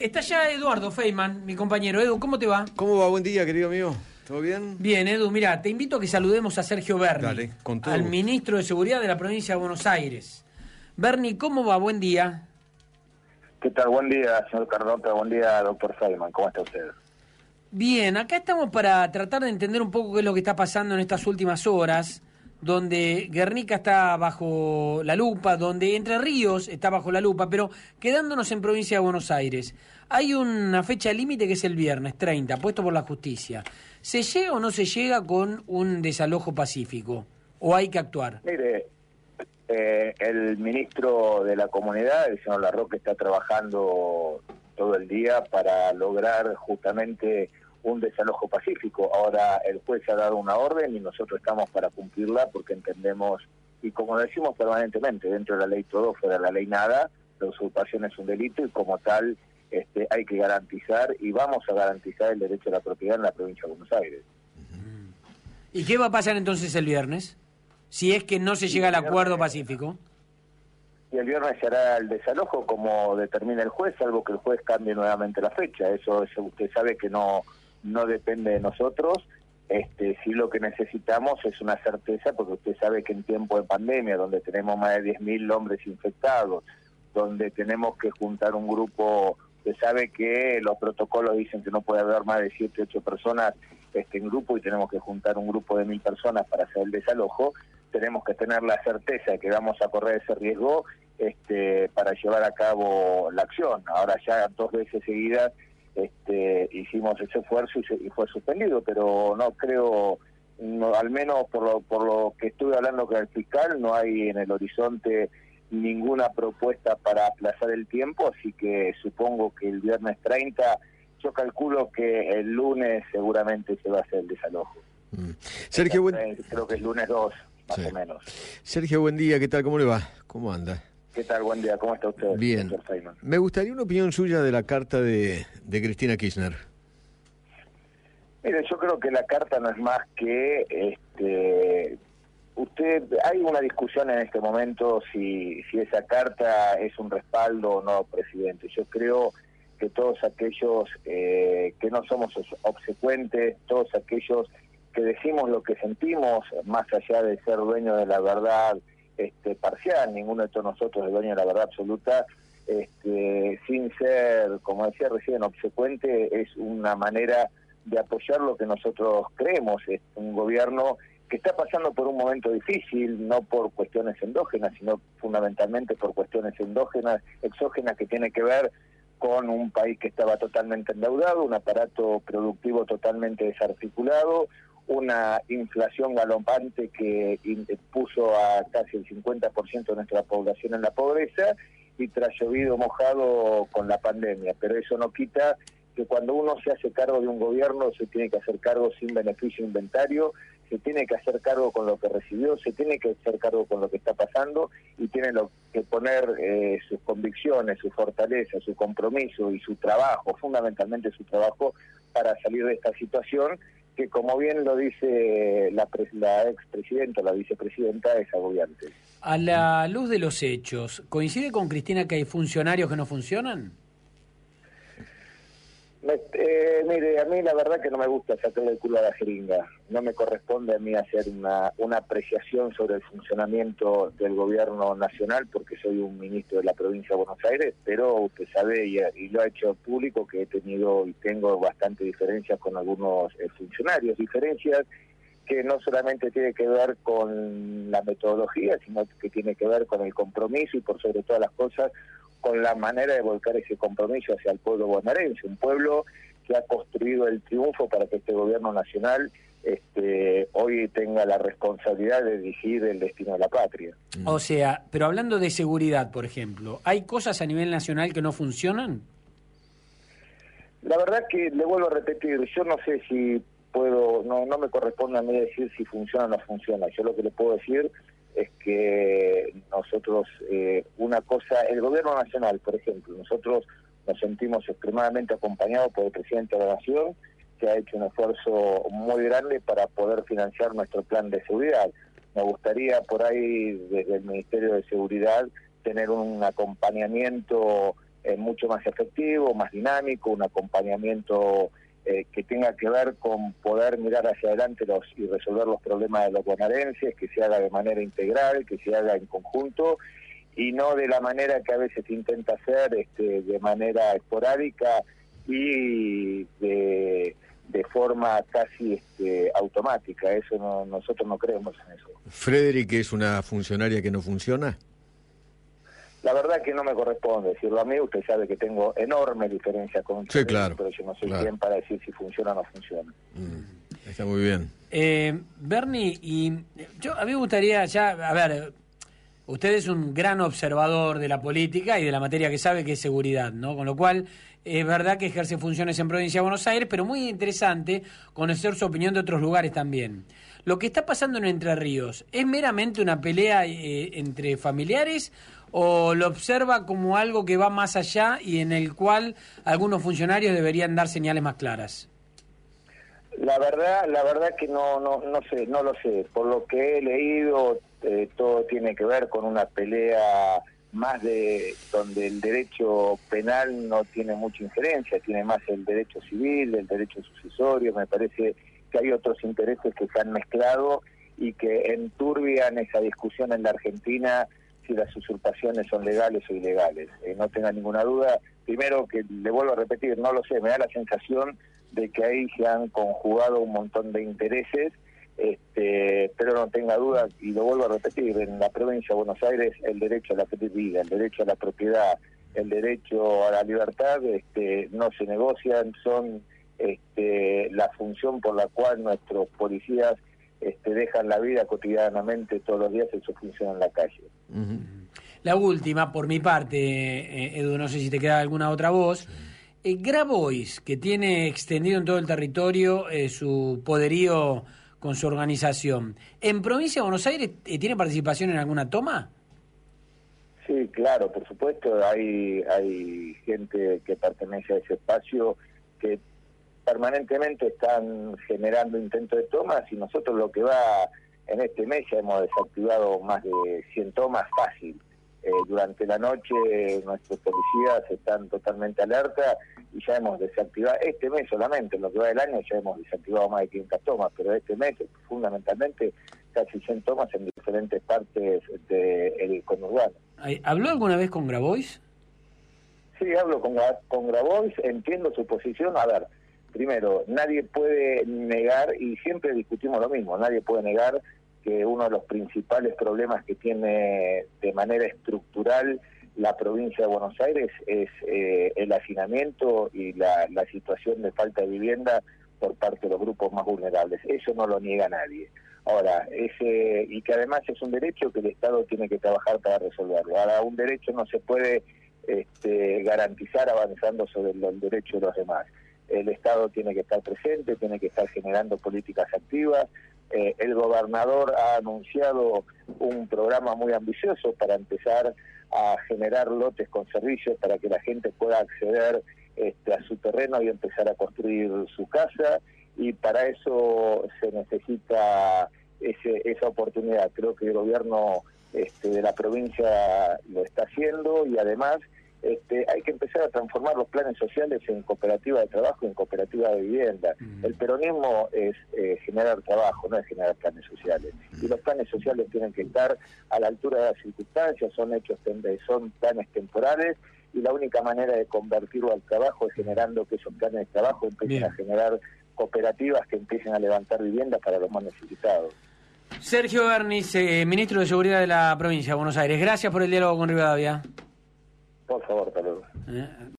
Está ya Eduardo Feynman, mi compañero. Edu, ¿cómo te va? ¿Cómo va? Buen día, querido mío. ¿Todo bien? Bien, Edu, mira, te invito a que saludemos a Sergio Berni, Dale, con todo al gusto. ministro de Seguridad de la provincia de Buenos Aires. Berni, ¿cómo va? Buen día. ¿Qué tal? Buen día, señor Carnota. Buen día, doctor Feynman. ¿Cómo está usted? Bien, acá estamos para tratar de entender un poco qué es lo que está pasando en estas últimas horas, donde Guernica está bajo la lupa, donde Entre Ríos está bajo la lupa, pero quedándonos en provincia de Buenos Aires. Hay una fecha límite que es el viernes 30, puesto por la justicia. ¿Se llega o no se llega con un desalojo pacífico? ¿O hay que actuar? Mire, el ministro de la comunidad, el señor Larroque, está trabajando todo el día para lograr justamente un desalojo pacífico. Ahora el juez ha dado una orden y nosotros estamos para cumplirla porque entendemos, y como decimos permanentemente, dentro de la ley todo, fuera de la ley nada, la usurpación es un delito y como tal hay que garantizar y vamos a garantizar el derecho a la propiedad en la provincia de Buenos Aires. ¿Y qué va a pasar entonces el viernes? Si es que no se llega al acuerdo pacífico. Y el viernes se hará el desalojo como determina el juez, salvo que el juez cambie nuevamente la fecha. Eso usted sabe que no depende de nosotros. Sí, lo que necesitamos es una certeza, porque usted sabe que en tiempo de pandemia, donde tenemos más de 10.000 hombres infectados, donde tenemos que juntar un grupo, usted sabe que los protocolos dicen que no puede haber más de 7, 8 personas en grupo y tenemos que juntar un grupo de 1.000 personas para hacer el desalojo. Tenemos que tener la certeza de que vamos a correr ese riesgo para llevar a cabo la acción. Ahora ya 2 veces seguidas hicimos ese esfuerzo y fue suspendido, pero no creo, al menos por lo que estuve hablando con el fiscal, no hay en el horizonte ninguna propuesta para aplazar el tiempo, así que supongo que el viernes 30, yo calculo que el lunes seguramente se va a hacer el desalojo. Sergio, creo que es lunes 2, más sí, o menos. Sergio, buen día, ¿qué tal? ¿Cómo le va? ¿Cómo anda? ¿Qué tal? Buen día, ¿cómo está usted? Bien. Me gustaría una opinión suya de la carta de Cristina Kirchner. Mire, yo creo que la carta no es más que hay una discusión en este momento si esa carta es un respaldo o no, presidente. Yo creo que todos aquellos que no somos obsecuentes, todos aquellos que decimos lo que sentimos, más allá de ser dueño de la verdad parcial, ninguno de todos nosotros es dueño de la verdad absoluta, sin ser, como decía recién, obsecuente, es una manera de apoyar lo que nosotros creemos. Es un gobierno que está pasando por un momento difícil, no por cuestiones endógenas, sino fundamentalmente por cuestiones exógenas, que tiene que ver con un país que estaba totalmente endeudado, un aparato productivo totalmente desarticulado, una inflación galopante que puso a casi el 50% de nuestra población en la pobreza y tras llovido mojado con la pandemia. Pero eso no quita que cuando uno se hace cargo de un gobierno se tiene que hacer cargo sin beneficio inventario, se tiene que hacer cargo con lo que recibió, se tiene que hacer cargo con lo que está pasando y tiene que poner sus convicciones, su fortaleza, su compromiso y su trabajo, fundamentalmente su trabajo, para salir de esta situación que, como bien lo dice la expresidenta, la vicepresidenta, es agobiante. A la luz de los hechos, ¿coincide con Cristina que hay funcionarios que no funcionan? Mire, a mí la verdad que no me gusta sacarle el culo a la jeringa. No me corresponde a mí hacer una apreciación sobre el funcionamiento del gobierno nacional, porque soy un ministro de la provincia de Buenos Aires, pero usted sabe, y lo ha hecho público, que he tenido y tengo bastante diferencias con algunos funcionarios, diferencias que no solamente tiene que ver con la metodología, sino que tiene que ver con el compromiso y, por sobre todas las cosas, con la manera de volcar ese compromiso hacia el pueblo bonaerense, un pueblo que ha construido el triunfo para que este gobierno nacional hoy tenga la responsabilidad de dirigir el destino de la patria. O sea, pero hablando de seguridad, por ejemplo, ¿hay cosas a nivel nacional que no funcionan? La verdad que, le vuelvo a repetir, yo no sé si puedo, no me corresponde a mí decir si funciona o no funciona. Yo lo que le puedo decir es que nosotros, una cosa, el gobierno nacional, por ejemplo, nosotros nos sentimos extremadamente acompañados por el presidente de la Nación, que ha hecho un esfuerzo muy grande para poder financiar nuestro plan de seguridad. Me gustaría por ahí, desde el Ministerio de Seguridad, tener un acompañamiento mucho más efectivo, más dinámico, un acompañamiento que tenga que ver con poder mirar hacia adelante y resolver los problemas de los bonaerenses, que se haga de manera integral, que se haga en conjunto, y no de la manera que a veces se intenta hacer, de manera esporádica y de forma casi automática. Eso nosotros no creemos en eso. ¿Frederick es una funcionaria que no funciona? La verdad que no me corresponde decirlo a mí. Usted sabe que tengo enorme diferencia con usted, sí, claro, pero yo no soy quien para decir si funciona o no funciona. Está muy bien. Bernie, y a mí me gustaría usted es un gran observador de la política y de la materia que sabe, que es seguridad, ¿no? Con lo cual, es verdad que ejerce funciones en Provincia de Buenos Aires, pero muy interesante conocer su opinión de otros lugares también. Lo que está pasando en Entre Ríos, ¿es meramente una pelea entre familiares o lo observa como algo que va más allá y en el cual algunos funcionarios deberían dar señales más claras? La verdad que no sé, no lo sé. Por lo que he leído, todo tiene que ver con una pelea más donde el derecho penal no tiene mucha injerencia, tiene más el derecho civil, el derecho sucesorio. Me parece que hay otros intereses que se han mezclado y que enturbian esa discusión en la Argentina si las usurpaciones son legales o ilegales. No tenga ninguna duda. Primero, que le vuelvo a repetir, no lo sé, me da la sensación de que ahí se han conjugado un montón de intereses, pero no tenga duda, y lo vuelvo a repetir, en la provincia de Buenos Aires el derecho a la vida, el derecho a la propiedad, el derecho a la libertad no se negocian, son la función por la cual nuestros policías dejan la vida cotidianamente todos los días en su función en la calle. Uh-huh. La última, por mi parte, Edu, no sé si te queda alguna otra voz. Grabois, que tiene extendido en todo el territorio su poderío con su organización, ¿en Provincia de Buenos Aires tiene participación en alguna toma? Sí, claro, por supuesto, hay gente que pertenece a ese espacio que permanentemente están generando intentos de tomas, y nosotros lo que va en este mes ya hemos desactivado más de 100 tomas fácil. Durante la noche nuestros policías están totalmente alerta y ya hemos desactivado, este mes solamente, en lo que va del año ya hemos desactivado más de 500 tomas, pero este mes fundamentalmente casi 100 tomas en diferentes partes del conurbano. ¿Habló alguna vez con Grabois? Sí, hablo con Grabois, entiendo su posición. A ver, primero, nadie puede negar, y siempre discutimos lo mismo, nadie puede negar que uno de los principales problemas que tiene de manera estructural la provincia de Buenos Aires es el hacinamiento y la situación de falta de vivienda por parte de los grupos más vulnerables. Eso no lo niega nadie. Ahora, y que además es un derecho que el Estado tiene que trabajar para resolverlo. Ahora, un derecho no se puede garantizar avanzando sobre el derecho de los demás. El Estado tiene que estar presente, tiene que estar generando políticas activas. El gobernador ha anunciado un programa muy ambicioso para empezar a generar lotes con servicios para que la gente pueda acceder a su terreno y empezar a construir su casa, y para eso se necesita esa oportunidad. Creo que el gobierno de la provincia lo está haciendo, y además hay que empezar a transformar los planes sociales en cooperativa de trabajo, en cooperativa de vivienda. El peronismo es generar trabajo, no es generar planes sociales. Y los planes sociales tienen que estar a la altura de las circunstancias, son planes temporales, y la única manera de convertirlo al trabajo es generando que esos planes de trabajo empiecen a generar cooperativas que empiecen a levantar viviendas para los más necesitados. Sergio Bernis, ministro de Seguridad de la provincia de Buenos Aires. Gracias por el diálogo con Rivadavia. Por favor, hasta luego.